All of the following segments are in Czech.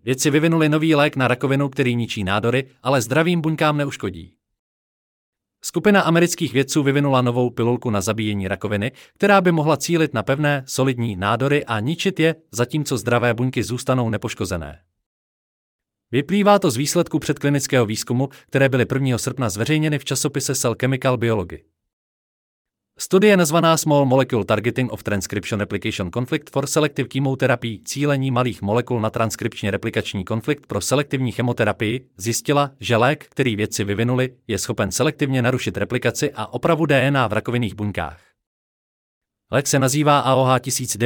Vědci vyvinuli nový lék na rakovinu, který ničí nádory, ale zdravým buňkám neuškodí. Skupina amerických vědců vyvinula novou pilulku na zabíjení rakoviny, která by mohla cílit na pevné, solidní nádory a ničit je, zatímco zdravé buňky zůstanou nepoškozené. Vyplývá to z výsledku předklinického výzkumu, které byly 1. srpna zveřejněny v časopise Cell Chemical Biology. Studie nazvaná Small Molecule Targeting of Transcription Replication Conflict for Selective Chemotherapy cílení malých molekul na transkripčně replikační konflikt pro selektivní chemoterapii zjistila, že lék, který vědci vyvinuli, je schopen selektivně narušit replikaci a opravu DNA v rakovinných buňkách. Lék se nazývá AOH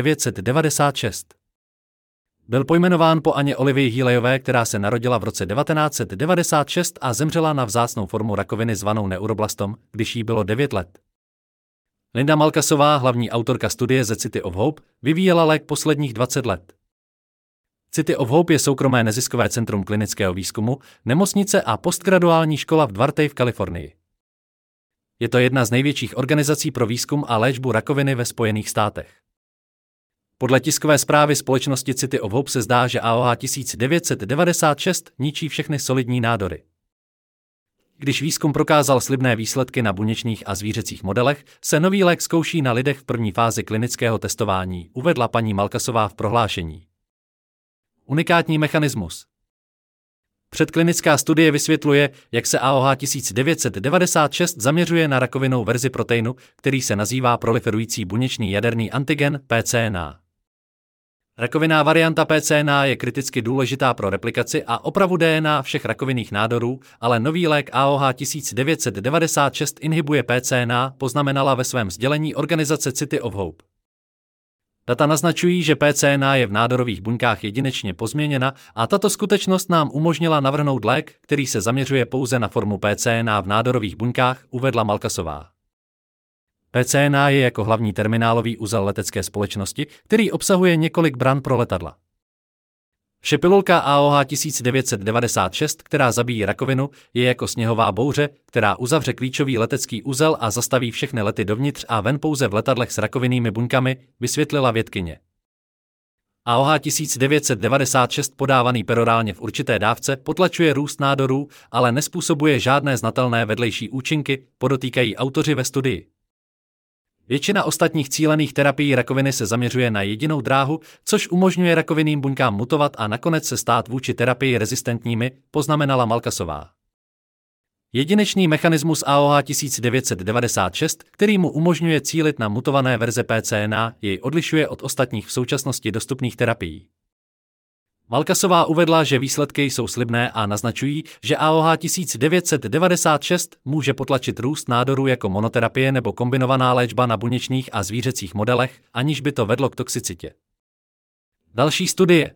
1996. Byl pojmenován po Anně Olivii Healeyové, která se narodila v roce 1996 a zemřela na vzácnou formu rakoviny zvanou neuroblastom, když jí bylo 9 let. Linda Malkasová, hlavní autorka studie The City of Hope, vyvíjela lék posledních 20 let. City of Hope je soukromé neziskové centrum klinického výzkumu, nemocnice a postgraduální škola v Duarte v Kalifornii. Je to jedna z největších organizací pro výzkum a léčbu rakoviny ve Spojených státech. Podle tiskové zprávy společnosti City of Hope se zdá, že AOH 1996 ničí všechny solidní nádory. Když výzkum prokázal slibné výsledky na buněčných a zvířecích modelech, se nový lék zkouší na lidech v první fázi klinického testování, uvedla paní Malkasová v prohlášení. Unikátní mechanismus. Předklinická studie vysvětluje, jak se AOH 1996 zaměřuje na rakovinnou verzi proteinu, který se nazývá proliferující buněčný jaderný antigen PCNA. Rakovinná varianta PCNA je kriticky důležitá pro replikaci a opravu DNA všech rakovinných nádorů, ale nový lék AOH 1996 inhibuje PCNA, poznamenala ve svém sdělení organizace City of Hope. Data naznačují, že PCNA je v nádorových buňkách jedinečně pozměněna a tato skutečnost nám umožnila navrhnout lék, který se zaměřuje pouze na formu PCNA v nádorových buňkách, uvedla Malkasová. PCNA je jako hlavní terminálový uzel letecké společnosti, který obsahuje několik bran pro letadla. Šepilulka AOH 1996, která zabíjí rakovinu, je jako sněhová bouře, která uzavře klíčový letecký uzel a zastaví všechny lety dovnitř a ven pouze v letadlech s rakovinnými buňkami, vysvětlila vědkyně. AOH 1996 podávaný perorálně v určité dávce potlačuje růst nádorů, ale nezpůsobuje žádné znatelné vedlejší účinky, podotýkají autoři ve studii. Většina ostatních cílených terapií rakoviny se zaměřuje na jedinou dráhu, což umožňuje rakovinným buňkám mutovat a nakonec se stát vůči terapii rezistentními, poznamenala Malkasová. Jedinečný mechanismus AOH 1996, který mu umožňuje cílit na mutované verze PCNA, jej odlišuje od ostatních v současnosti dostupných terapií. Malkasová uvedla, že výsledky jsou slibné a naznačují, že AOH 1996 může potlačit růst nádorů jako monoterapie nebo kombinovaná léčba na buněčných a zvířecích modelech, aniž by to vedlo k toxicitě. Další studie.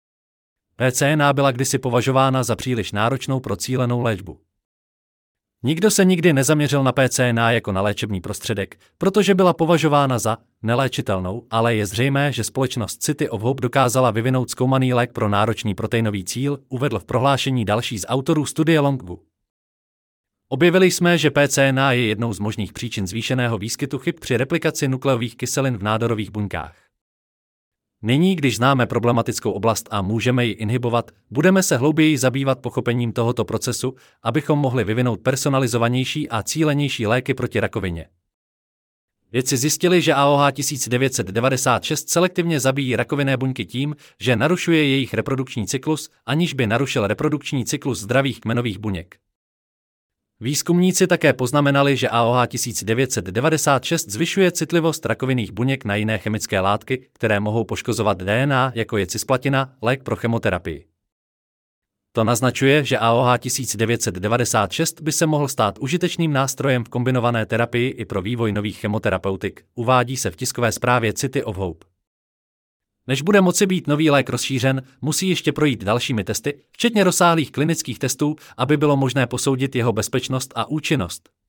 PCNA byla kdysi považována za příliš náročnou pro cílenou léčbu. Nikdo se nikdy nezaměřil na PCNA jako na léčebný prostředek, protože byla považována za neléčitelnou, ale je zřejmé, že společnost City of Hope dokázala vyvinout zkoumaný lék pro náročný proteinový cíl, uvedl v prohlášení další z autorů studie Longwu. Objevili jsme, že PCNA je jednou z možných příčin zvýšeného výskytu chyb při replikaci nukleových kyselin v nádorových buňkách. Nyní, když známe problematickou oblast a můžeme ji inhibovat, budeme se hlouběji zabývat pochopením tohoto procesu, abychom mohli vyvinout personalizovanější a cílenější léky proti rakovině. Vědci zjistili, že AOH 1996 selektivně zabíjí rakovinné buňky tím, že narušuje jejich reprodukční cyklus, aniž by narušil reprodukční cyklus zdravých kmenových buněk. Výzkumníci také poznamenali, že AOH 1996 zvyšuje citlivost rakovinných buněk na jiné chemické látky, které mohou poškozovat DNA, jako je cisplatina, lék pro chemoterapii. To naznačuje, že AOH 1996 by se mohl stát užitečným nástrojem v kombinované terapii i pro vývoj nových chemoterapeutik, uvádí se v tiskové zprávě City of Hope. Než bude moci být nový lék rozšířen, musí ještě projít dalšími testy, včetně rozsáhlých klinických testů, aby bylo možné posoudit jeho bezpečnost a účinnost.